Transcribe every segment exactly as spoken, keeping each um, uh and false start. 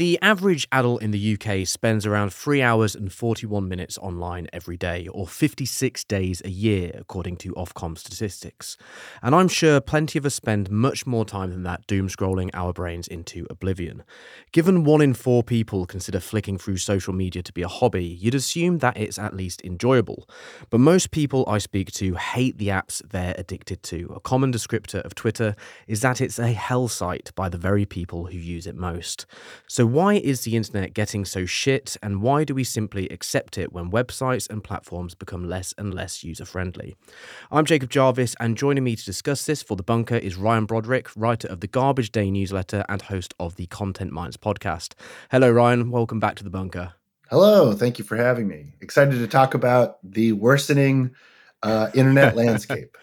The average adult in the U K spends around three hours and forty-one minutes online every day, or fifty-six days a year, according to Ofcom statistics. And I'm sure plenty of us spend much more time than that doom scrolling our brains into oblivion. Given one in four people consider flicking through social media to be a hobby, you'd assume that it's at least enjoyable. But most people I speak to hate the apps they're addicted to. A common descriptor of Twitter is that it's a hell site by the very people who use it most. So why is the internet getting so shit, and why do we simply accept it when websites and platforms become less and less user-friendly? I'm Jacob Jarvis, and joining me to discuss this for The Bunker is Ryan Broderick, writer of the Garbage Day newsletter and host of the Content Minds podcast. Hello, Ryan. Welcome back to The Bunker. Hello. Thank you for having me. Excited to talk about the worsening uh, internet landscape.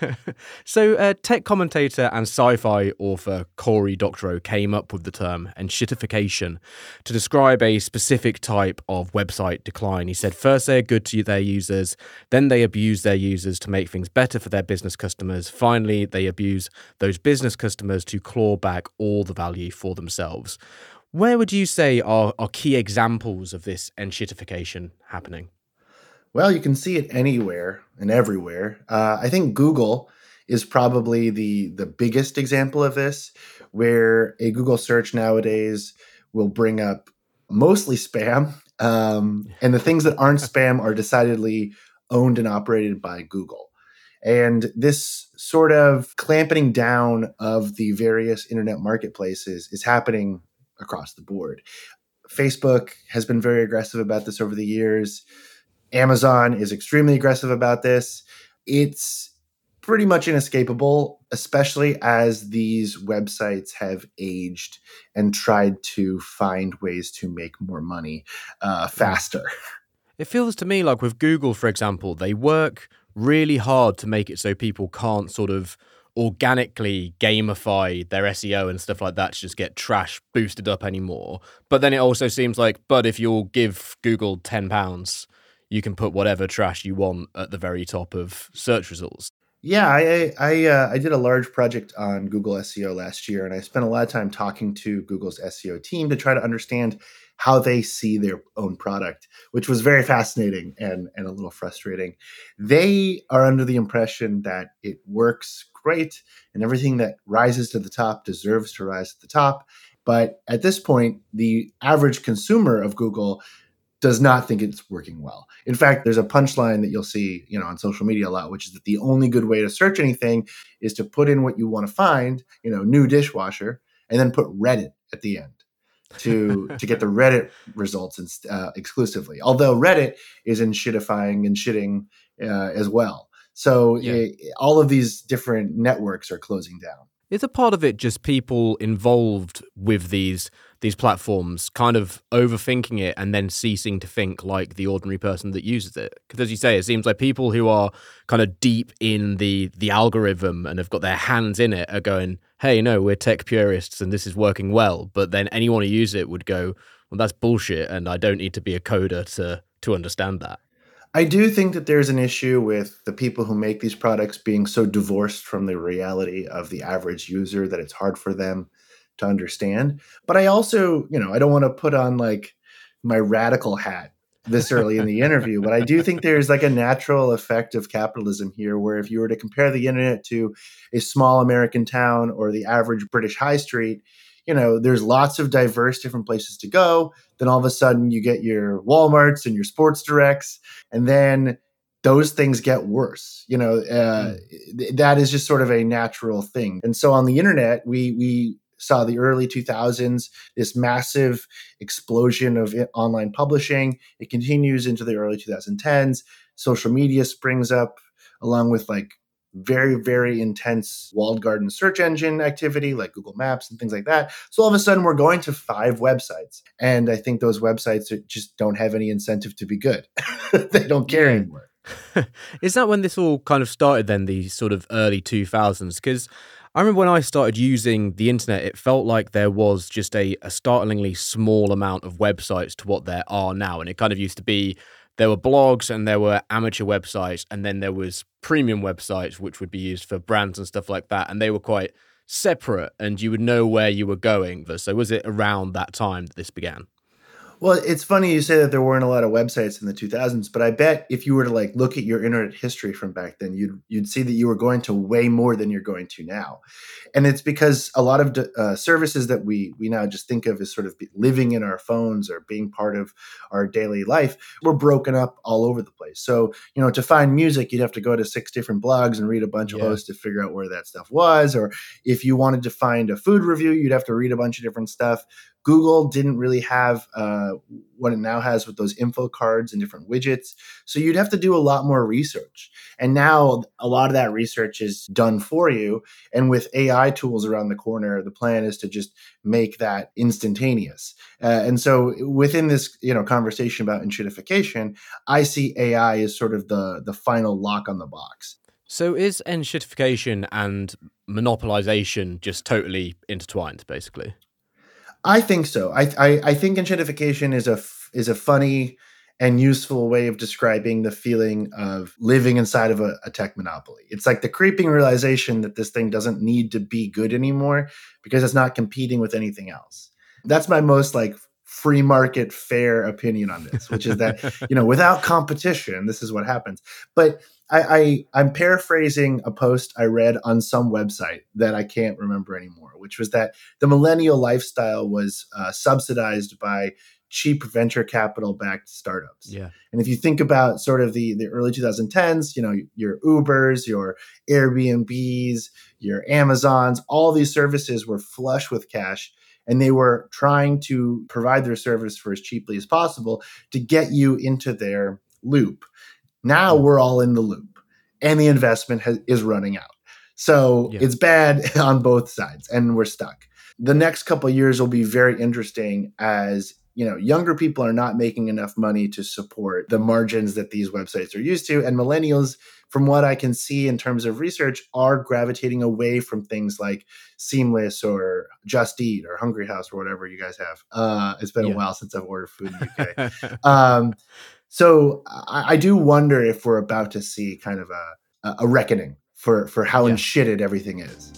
So, uh, tech commentator and sci-fi author Cory Doctorow came up with the term "enshittification" to describe a specific type of website decline. He said, first they're good to their users, then they abuse their users to make things better for their business customers. Finally, they abuse those business customers to claw back all the value for themselves. Where would you say are, are key examples of this enshittification happening? Well, you can see it anywhere and everywhere. Uh, I think Google is probably the, the biggest example of this, where a Google search nowadays will bring up mostly spam. Um, and the things that aren't spam are decidedly owned and operated by Google. And this sort of clamping down of the various internet marketplaces is happening across the board. Facebook has been very aggressive about this over the years. Amazon is extremely aggressive about this. It's pretty much inescapable, especially as these websites have aged and tried to find ways to make more money uh, faster. It feels to me like with Google, for example, they work really hard to make it so people can't sort of organically gamify their S E O and stuff like that to just get trash boosted up anymore. But then it also seems like, but if you'll give Google ten pounds, you can put whatever trash you want at the very top of search results. Yeah, I I uh, I did a large project on Google S E O last year, and I spent a lot of time talking to Google's S E O team to try to understand how they see their own product, which was very fascinating and, and a little frustrating. They are under the impression that it works great and everything that rises to the top deserves to rise to the top. But at this point, the average consumer of Google does not think it's working well. In fact, there's a punchline that you'll see, you know, on social media a lot, which is that the only good way to search anything is to put in what you want to find, you know, new dishwasher, and then put Reddit at the end to to get the Reddit results uh, exclusively. Although Reddit is in shitifying and shitting uh, as well. So yeah. it, all of these different networks are closing down. Is a part of it just people involved with these these platforms kind of overthinking it and then ceasing to think like the ordinary person that uses it? Because as you say, it seems like people who are kind of deep in the the algorithm and have got their hands in it are going, hey, no, we're tech purists and this is working well. But then anyone who uses it would go, well, that's bullshit and I don't need to be a coder to to understand that. I do think that there's an issue with the people who make these products being so divorced from the reality of the average user that it's hard for them to understand. But I also, you know, I don't want to put on like my radical hat this early in the interview, but I do think there's like a natural effect of capitalism here, where if you were to compare the internet to a small American town or the average British high street, you know, there's lots of diverse different places to go. Then all of a sudden you get your Walmarts and your Sports Directs, and then those things get worse. You know, uh, mm. th- that is just sort of a natural thing. And so on the internet, we we saw the early two thousands, this massive explosion of it, online publishing. It continues into the early twenty tens. Social media springs up along with like very, very intense walled garden search engine activity like Google Maps and things like that. So all of a sudden we're going to five websites. And I think those websites just don't have any incentive to be good. They don't care yeah. anymore. Is that when this all kind of started then, the sort of early two thousands? Because I remember when I started using the internet, it felt like there was just a, a startlingly small amount of websites to what there are now. And it kind of used to be, there were blogs and there were amateur websites, and then there was premium websites, which would be used for brands and stuff like that. And they were quite separate and you would know where you were going? So was it around that time that this began? Well, it's funny you say that there weren't a lot of websites in the two thousands, but I bet if you were to like look at your internet history from back then, you'd you'd see that you were going to way more than you're going to now. And it's because a lot of uh, services that we we now just think of as sort of living in our phones or being part of our daily life were broken up all over the place. So, you know, to find music, you'd have to go to six different blogs and read a bunch of Yeah. posts to figure out where that stuff was. Or if you wanted to find a food review, you'd have to read a bunch of different stuff. Google didn't really have uh, what it now has with those info cards and different widgets. So you'd have to do a lot more research. And now a lot of that research is done for you. And with A I tools around the corner, the plan is to just make that instantaneous. Uh, and so within this, you know, conversation about enshittification, I see A I as sort of the, the final lock on the box. So is enshittification and monopolization just totally intertwined, basically? I think so. I, I I think enshittification is a is a funny and useful way of describing the feeling of living inside of a, a tech monopoly. It's like the creeping realization that this thing doesn't need to be good anymore because it's not competing with anything else. That's my most like free market fair opinion on this, which is that, you know, without competition, this is what happens. But I, I I'm paraphrasing a post I read on some website that I can't remember anymore, which was that the millennial lifestyle was uh, subsidized by cheap venture capital backed startups. Yeah. And if you think about sort of the, the early twenty tens, you know, your Ubers, your Airbnbs, your Amazons, all these services were flush with cash. And they were trying to provide their service for as cheaply as possible to get you into their loop. Now we're all in the loop and the investment has, is running out. So yeah. It's bad on both sides and we're stuck. The next couple of years will be very interesting as, you know, younger people are not making enough money to support the margins that these websites are used to. And millennials, from what I can see in terms of research, are gravitating away from things like Seamless or Just Eat or Hungry House or whatever you guys have. Uh, it's been yeah. a while since I've ordered food in the U K. um, so I, I do wonder if we're about to see kind of a, a reckoning for, for how yeah. enshitted everything is.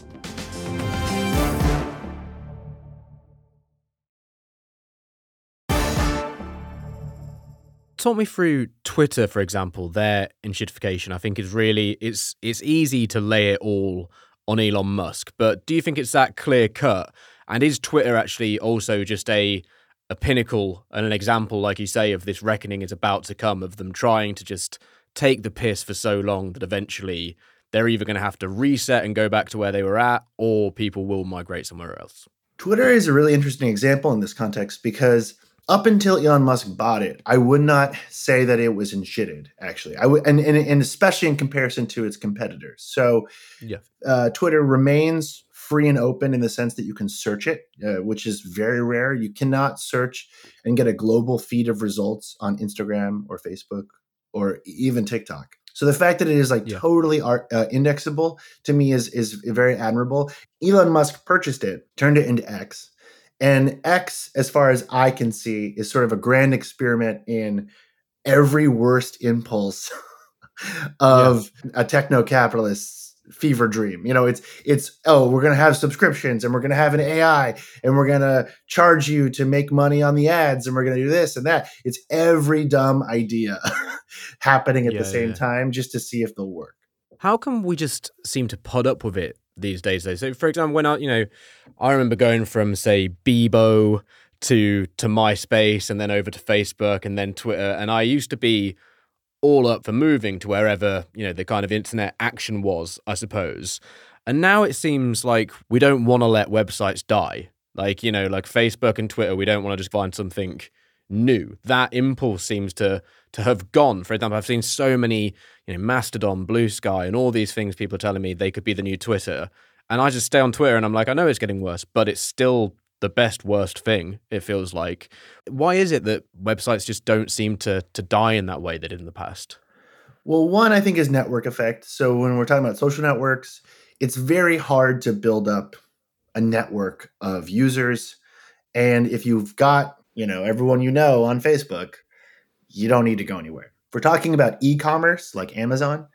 Talk me through Twitter, for example. Their enshittification, I think, is really it's it's easy to lay it all on Elon Musk. But do you think it's that clear cut? And is Twitter actually also just a a pinnacle and an example, like you say, of this reckoning is about to come, of them trying to just take the piss for so long that eventually they're either going to have to reset and go back to where they were at, or people will migrate somewhere else? Twitter is a really interesting example in this context because up until Elon Musk bought it, I would not say that it was enshitted, actually. I would, and, and, and especially in comparison to its competitors. So yeah. uh, Twitter remains free and open in the sense that you can search it, uh, which is very rare. You cannot search and get a global feed of results on Instagram or Facebook or even TikTok. So the fact that it is like yeah. totally art, uh, indexable to me is is very admirable. Elon Musk purchased it, turned it into X. And X, as far as I can see, is sort of a grand experiment in every worst impulse of yeah. a techno-capitalist's fever dream. You know, it's, it's oh, we're going to have subscriptions and we're going to have an A I and we're going to charge you to make money on the ads and we're going to do this and that. It's every dumb idea happening at yeah, the same yeah. time just to see if they'll work. How come we just seem to put up with it these days, though? So, for example, when I, you know, I remember going from, say, Bebo to to MySpace and then over to Facebook and then Twitter, and I used to be all up for moving to wherever, you know, the kind of internet action was, I suppose. And now it seems like we don't want to let websites die. Like, you know, like Facebook and Twitter, we don't want to just find something new. That impulse seems to to have gone. For example, I've seen so many, you know, Mastodon, Blue Sky, and all these things people are telling me they could be the new Twitter. And I just stay on Twitter and I'm like, I know it's getting worse, but it's still the best worst thing, it feels like. Why is it that websites just don't seem to to die in that way they did in the past? Well, one, I think, is network effect. So when we're talking about social networks, it's very hard to build up a network of users. And if you've got, you know, everyone you know on Facebook, you don't need to go anywhere. If we're talking about e-commerce like Amazon,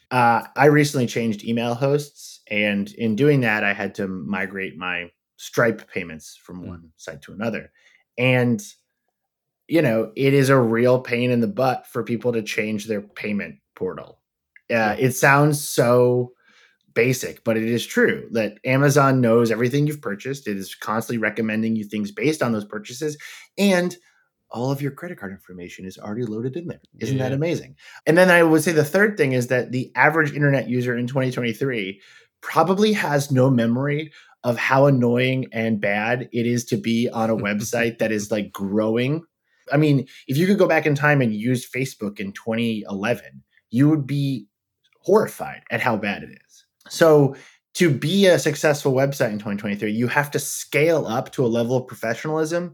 Uh, I recently changed email hosts, and in doing that, I had to migrate my Stripe payments from Mm. one site to another. And, you know, it is a real pain in the butt for people to change their payment portal. Uh, Yeah. it sounds so basic, but it is true that Amazon knows everything you've purchased. It is constantly recommending you things based on those purchases. And all of your credit card information is already loaded in there. Isn't that Yeah. amazing? And then I would say the third thing is that the average internet user in twenty twenty-three probably has no memory of how annoying and bad it is to be on a website that is like growing. I mean, if you could go back in time and use Facebook in twenty eleven, you would be horrified at how bad it is. So to be a successful website in twenty twenty-three, you have to scale up to a level of professionalism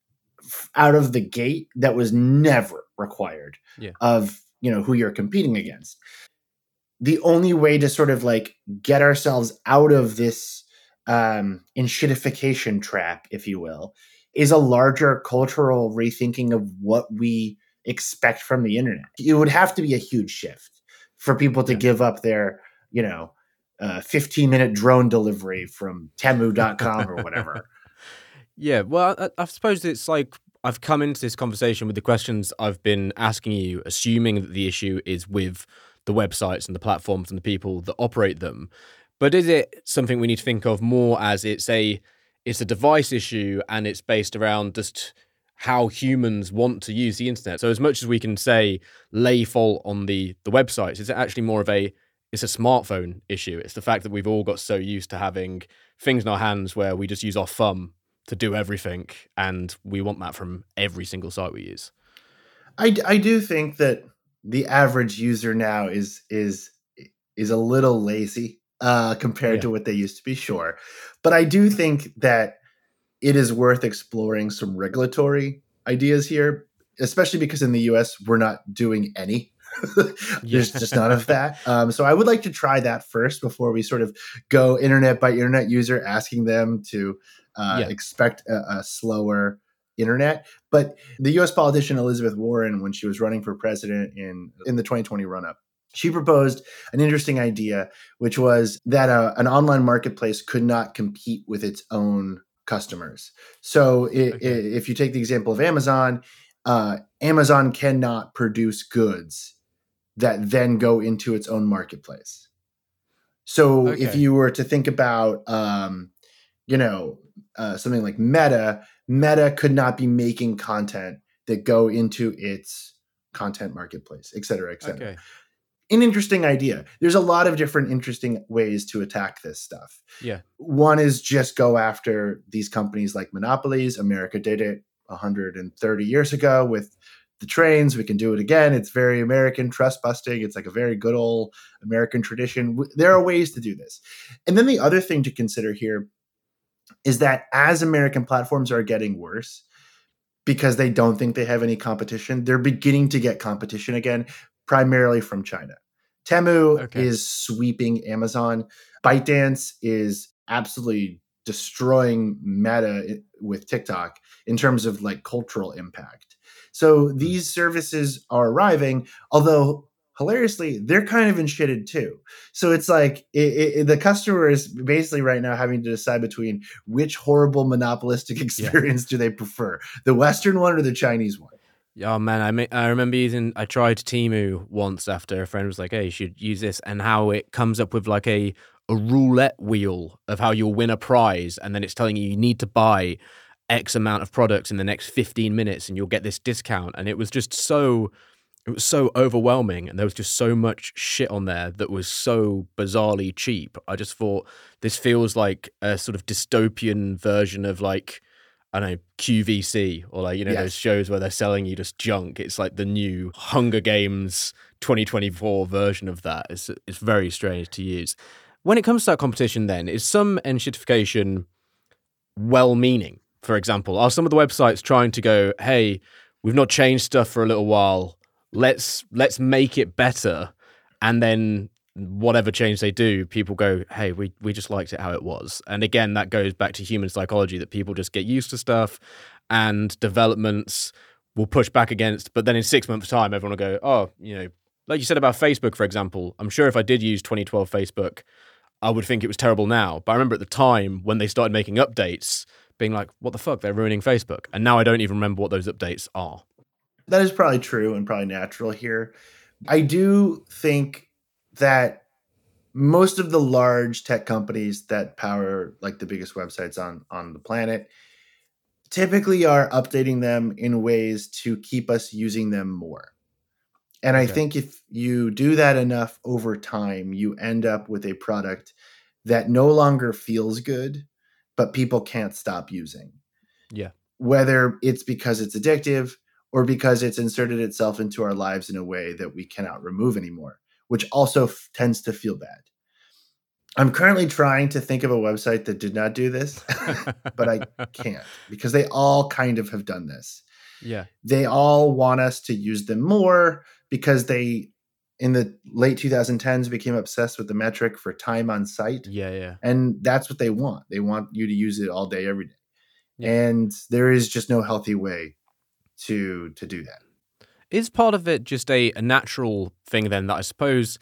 out of the gate that was never required Yeah. of, you know, who you're competing against. The only way to sort of like get ourselves out of this um, enshittification trap, if you will, is a larger cultural rethinking of what we expect from the internet. It would have to be a huge shift for people to Yeah. give up their, you know, uh, fifteen minute drone delivery from Temu dot com or whatever. Yeah, well, I, I suppose it's like I've come into this conversation with the questions I've been asking you, assuming that the issue is with the websites and the platforms and the people that operate them. But is it something we need to think of more as it's a it's a device issue and it's based around just how humans want to use the internet? So as much as we can say lay fault on the the websites, it's actually more of a it's a smartphone issue. It's the fact that we've all got so used to having things in our hands where we just use our thumb to do everything, and we want that from every single site we use. I, I do think that the average user now is is is a little lazy uh, compared Yeah. to what they used to be, sure. But I do think that it is worth exploring some regulatory ideas here, especially because in the U S we're not doing any. There's Yeah. just none of that. Um, so I would like to try that first before we sort of go internet by internet user, asking them to uh, Yeah. expect a, a slower internet. But the U S politician Elizabeth Warren, when she was running for president in in the twenty twenty run up, she proposed an interesting idea, which was that a, an online marketplace could not compete with its own customers. So it, Okay. it, if you take the example of Amazon, uh, Amazon cannot produce goods that then go into its own marketplace. So Okay. if you were to think about, um, you know, uh, something like Meta, Meta could not be making content that go into its content marketplace, et cetera, et cetera. Okay. An interesting idea. There's a lot of different interesting ways to attack this stuff. Yeah. One is just go after these companies like monopolies. America did it one hundred thirty years ago with the trains. We can do it again. It's very American, trust busting. It's like a very good old American tradition. There are ways to do this. And then the other thing to consider here is that as American platforms are getting worse because they don't think they have any competition, they're beginning to get competition again, primarily from China. Temu Okay. is sweeping Amazon. ByteDance is absolutely destroying Meta with TikTok in terms of like cultural impact. So these services are arriving, although hilariously, they're kind of enshitted too. So it's like it, it, the customer is basically right now having to decide between which horrible monopolistic experience yeah. do they prefer, the Western one or the Chinese one. Oh man, I may, I remember using. I tried Temu once after a friend was like, "Hey, you should use this," and how it comes up with like a a roulette wheel of how you'll win a prize, and then it's telling you you need to buy X amount of products in the next fifteen minutes, and you'll get this discount. And it was just so, it was so overwhelming, and there was just so much shit on there that was so bizarrely cheap. I just thought this feels like a sort of dystopian version of like, I don't know, Q V C, or like, you know, yes. those shows where they're selling you just junk. It's like the new Hunger Games twenty twenty-four version of that. It's, it's very strange to use. When it comes to that competition then, is some enshittification well-meaning? For example, are some of the websites trying to go, hey, we've not changed stuff for a little while, let's let's make it better, and then whatever change they do, people go, hey, we, we just liked it how it was. And again, that goes back to human psychology, that people just get used to stuff and developments will push back against, but then in six months' time, everyone will go, oh, you know, Like you said about Facebook, for example, I'm sure if I did use twenty twelve Facebook, I would think it was terrible now. But I remember at the time when they started making updates, being like, what the fuck, they're ruining Facebook. And now I don't even remember what those updates are. That is probably true and probably natural here. I do think that most of the large tech companies that power like the biggest websites on, on the planet typically are updating them in ways to keep us using them more. And okay. I think if you do that enough over time, you end up with a product that no longer feels good, but people can't stop using. Yeah. Whether it's because it's addictive or because it's inserted itself into our lives in a way that we cannot remove anymore, which also f- tends to feel bad. I'm currently trying to think of a website that did not do this, but I can't because they all kind of have done this. Yeah. They all want us to use them more because they, in the late twenty tens, became obsessed with the metric for time on site. Yeah, yeah. And that's what they want. They want you to use it all day, every day. Yeah. And there is just no healthy way to to do that. Is part of it just a, a natural thing then that I suppose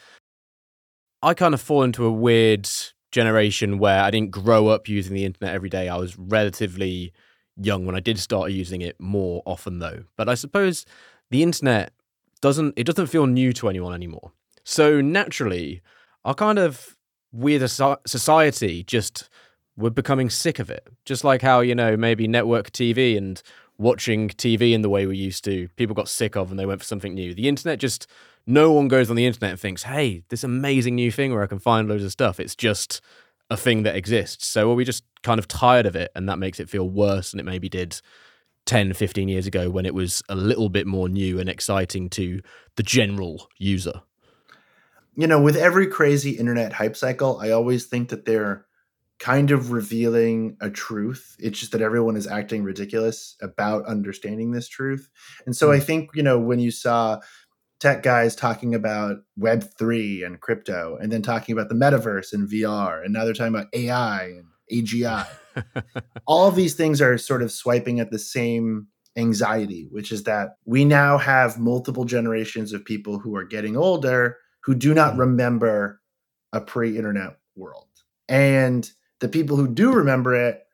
I kind of fall into a weird generation where I didn't grow up using the internet every day. I was relatively young when I did start using it more often though. But I suppose the internet doesn't, it doesn't feel new to anyone anymore. So naturally, our kind of weird society just, we're becoming sick of it. Just like how, you know, maybe network T V and watching T V in the way we used to, people got sick of and they went for something new. The internet just, no one goes on the internet and thinks, hey, this amazing new thing where I can find loads of stuff. It's just a thing that exists. So are we just kind of tired of it and that makes it feel worse than it maybe did ten, fifteen years ago when it was a little bit more new and exciting to the general user? You know, with every crazy internet hype cycle, I always think that they're kind of revealing a truth. It's just that everyone is acting ridiculous about understanding this truth. And so mm. I think, you know, when you saw tech guys talking about Web three and crypto, and then talking about the metaverse and V R, and now they're talking about A I and A G I. All of these things are sort of swiping at the same anxiety, which is that we now have multiple generations of people who are getting older who do not remember a pre-internet world. And the people who do remember it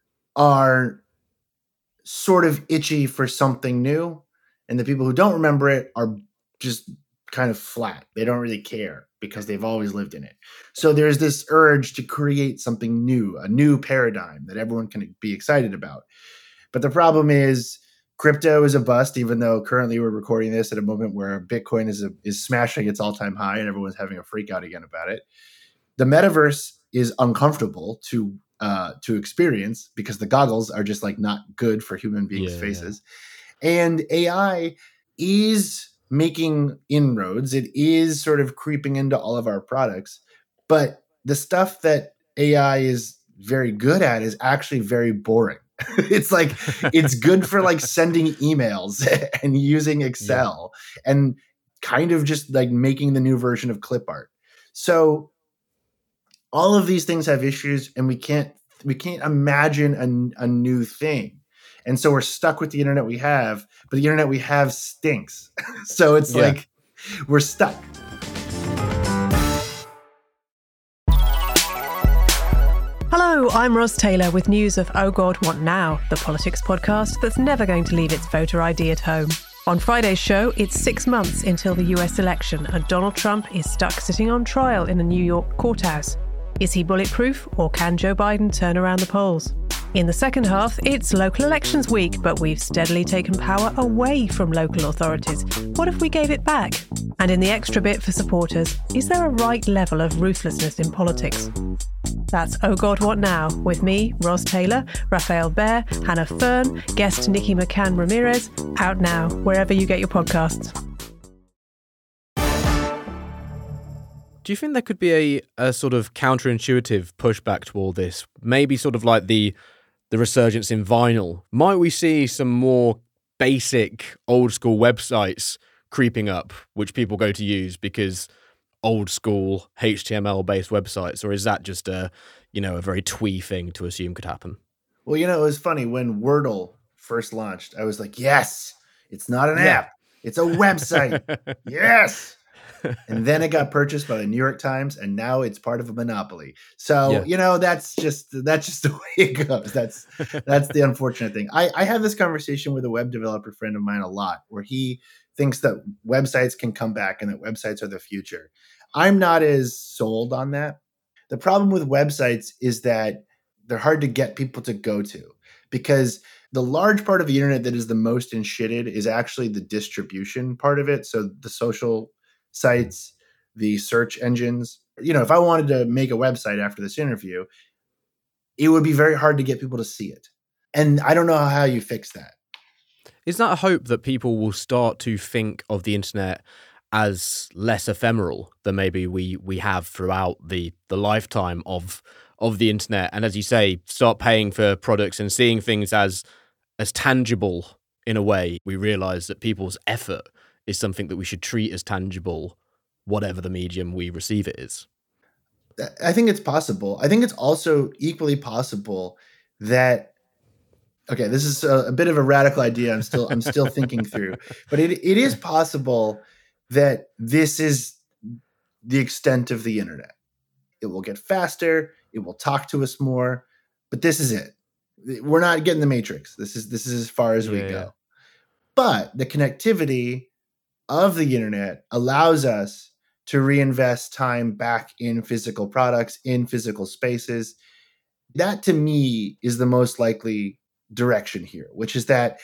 are sort of itchy for something new. And the people who don't remember it are just kind of flat. They don't really care because they've always lived in it. So there's this urge to create something new, a new paradigm that everyone can be excited about. But the problem is crypto is a bust, even though currently we're recording this at a moment where Bitcoin is a, is smashing its all-time high and everyone's having a freak out again about it. The metaverse is uncomfortable to uh, to experience because the goggles are just like not good for human beings' yeah, faces. Yeah. And A I is making inroads. It is sort of creeping into all of our products. But the stuff that A I is very good at is actually very boring. It's like, it's good for like sending emails and using Excel yeah. and kind of just like making the new version of clip art. So all of these things have issues and we can't, we can't imagine a, a new thing. And so we're stuck with the internet we have, but the internet we have stinks. So it's yeah. like we're stuck. Hello, I'm Ros Taylor with news of Oh God, What Now, the politics podcast that's never going to leave its voter I D at home. On Friday's show, it's six months until the U S election and Donald Trump is stuck sitting on trial in a New York courthouse. Is he bulletproof or can Joe Biden turn around the polls? In the second half, it's local elections week, but we've steadily taken power away from local authorities. What if we gave it back? And in the extra bit for supporters, is there a right level of ruthlessness in politics? That's Oh God, What Now? With me, Ros Taylor, Raphael Behr, Hannah Fern, guest Nikki McCann Ramirez, out now, wherever you get your podcasts. Do you think there could be a, a sort of counterintuitive pushback to all this? Maybe sort of like the the resurgence in vinyl. Might we see some more basic old school websites creeping up, which people go to use because old school H T M L based websites, or is that just a, you know, a very twee thing to assume could happen? Well, you know, it was funny when Wordle first launched, I was like, yes, it's not an yeah. app. It's a website. Yes. and then it got purchased by the New York Times, and now it's part of a monopoly. So, yeah. you know, that's just that's just the way it goes. That's that's the unfortunate thing. I, I have this conversation with a web developer friend of mine a lot, where he thinks that websites can come back and that websites are the future. I'm not as sold on that. The problem with websites is that they're hard to get people to go to, because the large part of the internet that is the most enshitted is actually the distribution part of it. So the social sites, the search engines. You know, if I wanted to make a website after this interview, it would be very hard to get people to see it. And I don't know how you fix that. Is that a hope that people will start to think of the internet as less ephemeral than maybe we we have throughout the the lifetime of of the internet, and as you say, start paying for products and seeing things as as tangible in a way? We realize that people's effort is something that we should treat as tangible, whatever the medium we receive it is. I think it's possible. I think it's also equally possible that, okay, this is a, a bit of a radical idea. I'm still I'm still thinking through, but it it is possible that this is the extent of the internet. It will get faster. It will talk to us more, but this is it. We're not getting the Matrix. This is this is as far as yeah, we go. Yeah. But the connectivity of the internet allows us to reinvest time back in physical products, in physical spaces. That, to me, is the most likely direction here, which is that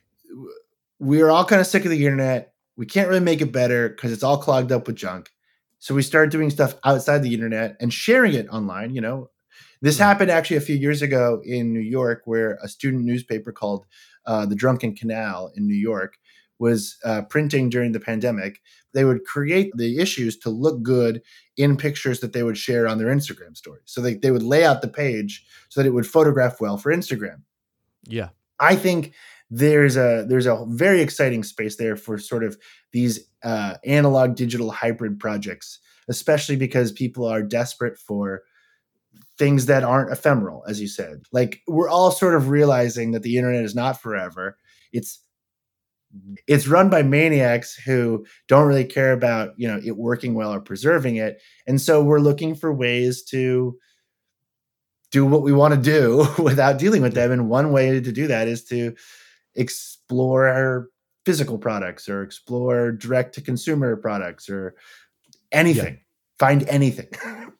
we're all kind of sick of the internet. We can't really make it better because it's all clogged up with junk. So we start doing stuff outside the internet and sharing it online. You know, this mm-hmm. happened actually a few years ago in New York, where a student newspaper called uh, The Drunken Canal in New York was uh, printing during the pandemic. They would create the issues to look good in pictures that they would share on their Instagram stories. So they, they would lay out the page so that it would photograph well for Instagram. Yeah. I think there's a there's a very exciting space there for sort of these uh, analog digital hybrid projects, especially because people are desperate for things that aren't ephemeral, as you said. Like, we're all sort of realizing that the internet is not forever. It's it's run by maniacs who don't really care about, you know, it working well or preserving it. And so we're looking for ways to do what we want to do without dealing with them. And one way to do that is to explore our physical products or explore direct to consumer products or anything. Yeah. Find anything.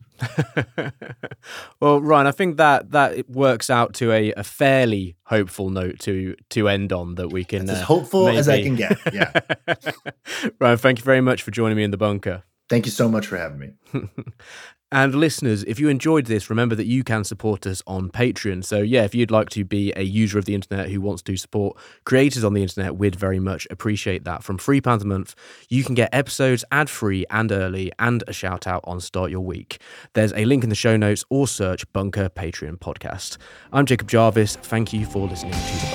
Well, Ryan, I think that that works out to a, a fairly hopeful note to to end on, that we can That's as uh, hopeful maybe... as I can get. Yeah. Ryan, thank you very much for joining me in the bunker. Thank you so much for having me. And listeners, if you enjoyed this, remember that you can support us on Patreon. So yeah, if you'd like to be a user of the internet who wants to support creators on the internet, we'd very much appreciate that. From three pounds a month, you can get episodes ad-free and early, and a shout out on Start Your Week. There's a link in the show notes, or search Bunker Patreon Podcast. I'm Jacob Jarvis. Thank you for listening to The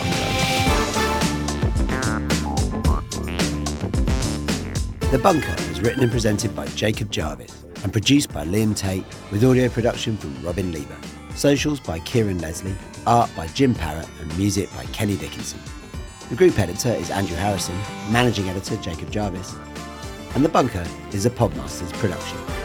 Bunker. The Bunker is written and presented by Jacob Jarvis and produced by Liam Tate, with audio production from Robin Lieber. Socials by Kieran Leslie, art by Jim Parrott, and music by Kenny Dickinson. The group editor is Andrew Harrison, managing editor Jacob Jarvis, and The Bunker is a Podmasters production.